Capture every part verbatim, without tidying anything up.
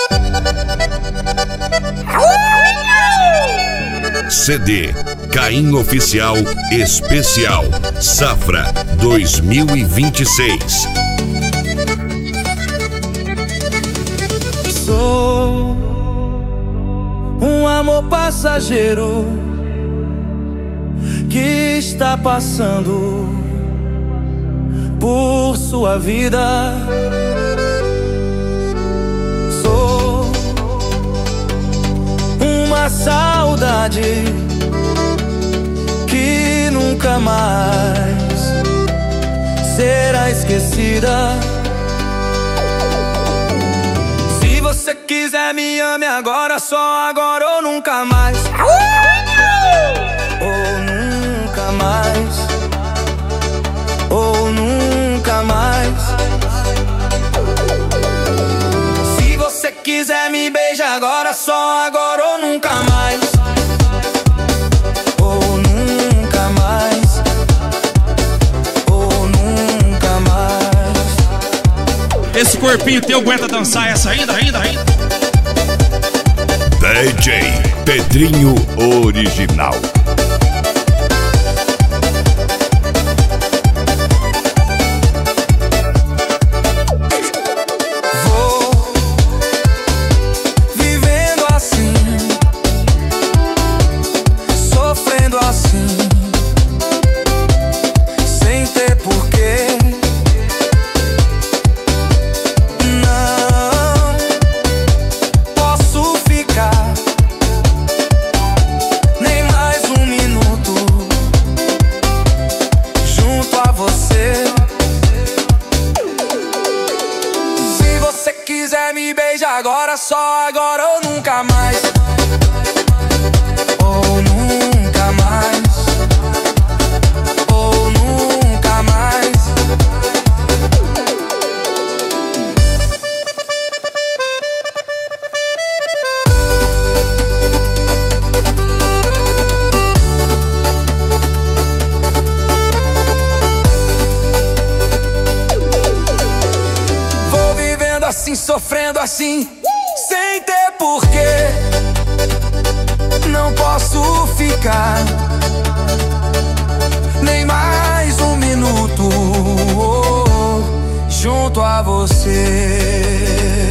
C D Caim Oficial Especial Safra dois mil e vinte e seis. Sou um amor passageiro que está passando por sua vida. Sou uma saudade que nunca mais será esquecida. Se você quiser, me ame agora, só agora ou nunca mais. Ou nunca mais. Ou nunca mais. Se você quiser, me beija agora, só agora ou nunca mais. Ou nunca mais. Ou nunca mais. Esse corpinho teu aguenta dançar essa ainda, ainda, ainda? D J Pedrinho Original. Me beija agora, só agora ou nunca mais. Ou nunca mais. Ou nunca mais. Vou vivendo assim, sofrendo assim, sem ter porquê. Não posso ficar nem mais um minuto junto a você.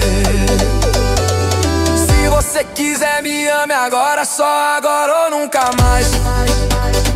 Se você quiser, me ame agora, só agora ou nunca mais.